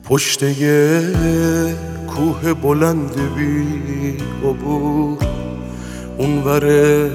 پشت یه کوه بلند بی عبور، اونور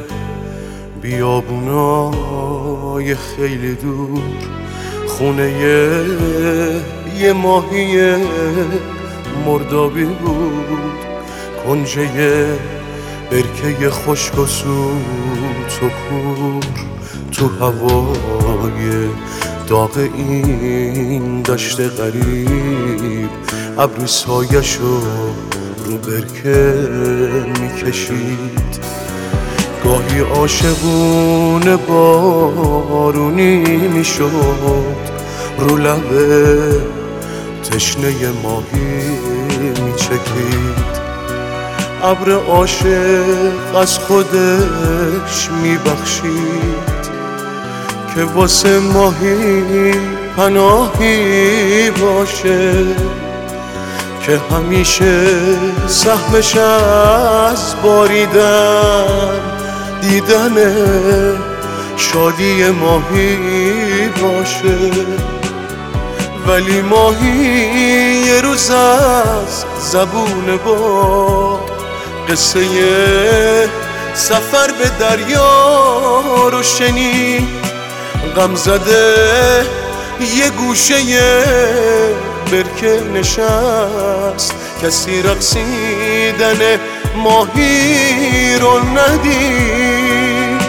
بیابونای خیلی دور، خونه یه ماهی مردابی بود، کنج یه برکه خشک و سوت و کور، تو هوای داغ این دشت غریب ابری سایه‌شو رو برکه میکشید. گاهی عاشقونه بارونی میشد، رو لب تشنه ماهی میچکید. ابر عاشق از خودش میبخشید که واسه ماهی پناهی باشه، که همیشه سهمش از باریدن دیدن شادی ماهی باشه. ولی ماهی یه روز از زبون با قصه سفر به دریا رو شنید، غم زده یه گوشه برکه نشست، کسی رقصیدن ماهی رو ندید.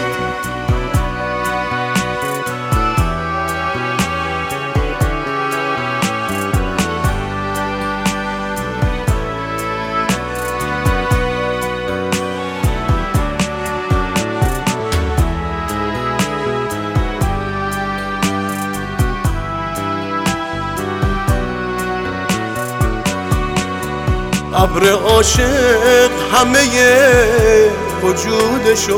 ابر عاشق همه وجودشو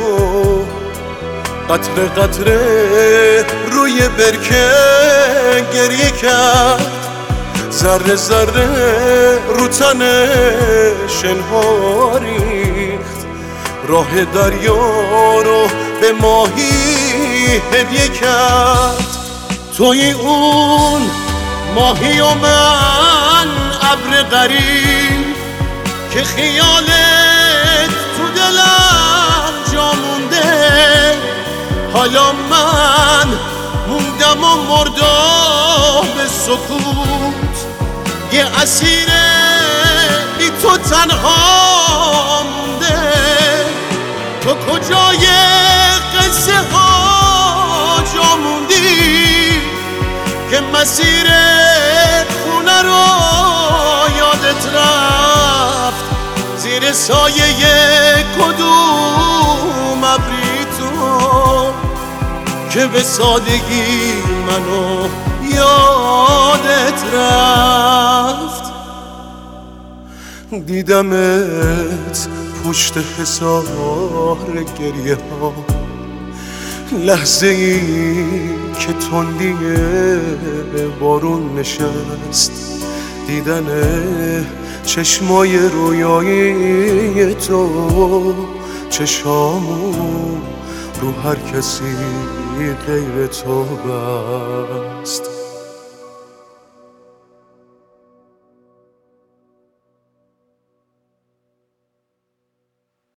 قطره قطره روی برکه گریه کرد، ذره ذره رو تنش انها ریخت، راه دریا رو به ماهی هدیه کرد. توی اون ماهی و من ابر غریب که خیالت تو دلم جا مونده، حالا من موندم و مردم سکوت، یه اسیر بی تو تنها مونده. تو کجای قصه ها جا موندی که مسیر خونه رو یادت رفت، زیر سایه کدوم ابری تو که به سادگی منو یادت رفت. دیدمت پشت حصار گریه ها، لحظه ای که تندی بارون نشست، دیدن چشمای رویایی تو، چشامو رو هر کسی غیر تو بست.